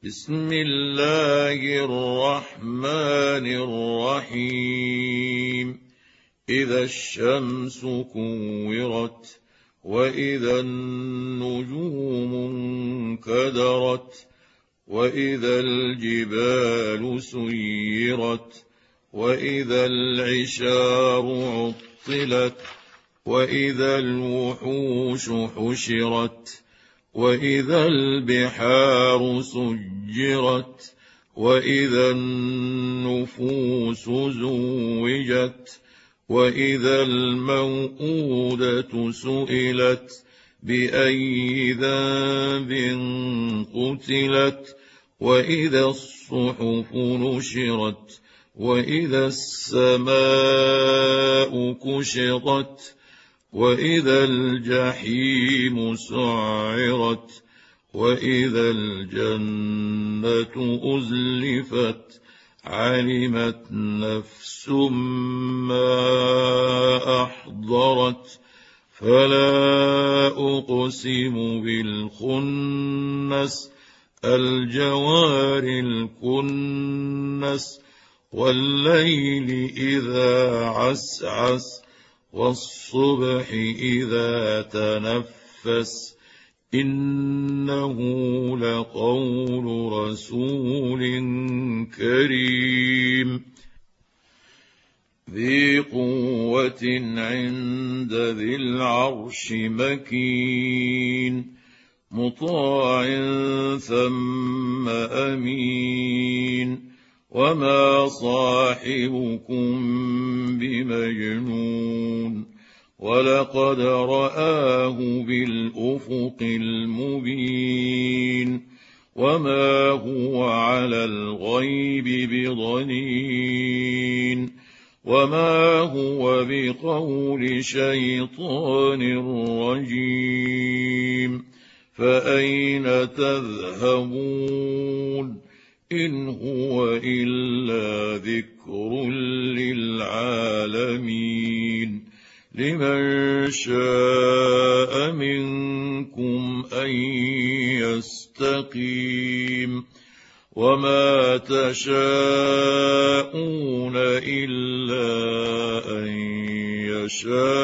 بسم الله الرحمن الرحيم إذا الشمس كورت وإذا النجوم انكدرت وإذا الجبال سيرت وإذا العشار عطلت وإذا الوحوش حشرت وإذا البحار سجرت وإذا النفوس زوجت وإذا الموءودة سئلت بأي ذنب قتلت وإذا الصحف نشرت وإذا السماء كشطت وإذا الجحيم سعرت وإذا الجنة أزلفت علمت نفس ما أحضرت فلا أقسم بالخنس الجوار الكنس والليل إذا عسعس والصبح إذا تنفس إنه لقول رسول كريم ذي قوة عند ذي العرش مكين مطاع ثم أمين وما صاحبكم بمجنون ولقد رآه بالأفق المبين وما هو على الغيب بضنين وما هو بقول شيطان رجيم فأين تذهبون إن هو إلا ذكر للعالمين لمن شاء منكم أن يستقيم وما تشاءون إلا أن يشاء